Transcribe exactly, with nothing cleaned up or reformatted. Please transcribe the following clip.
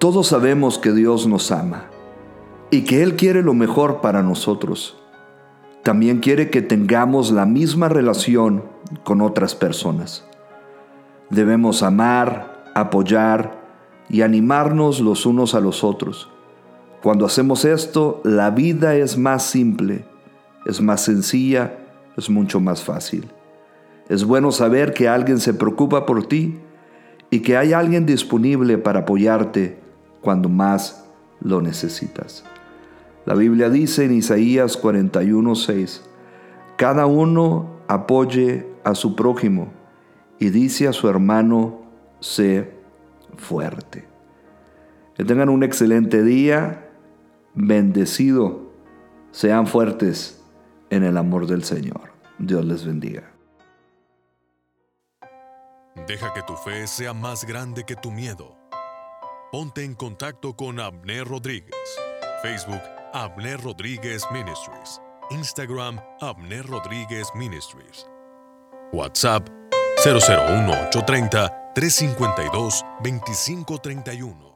Todos sabemos que Dios nos ama y que Él quiere lo mejor para nosotros. También quiere que tengamos la misma relación con otras personas. Debemos amar, apoyar y animarnos los unos a los otros. Cuando hacemos esto, la vida es más simple, es más sencilla, es mucho más fácil. Es bueno saber que alguien se preocupa por ti y que hay alguien disponible para apoyarte cuando más lo necesitas. La Biblia dice en Isaías cuarenta y uno, seis, cada uno apoye a su prójimo y dice a su hermano, sé fuerte. Que tengan un excelente día, bendecido, sean fuertes en el amor del Señor. Dios les bendiga. Deja que tu fe sea más grande que tu miedo. Ponte en contacto con Abner Rodríguez. Facebook, Abner Rodríguez Ministries. Instagram, Abner Rodríguez Ministries. WhatsApp, cero cero uno, ocho tres cero, tres cinco dos, dos cinco tres uno.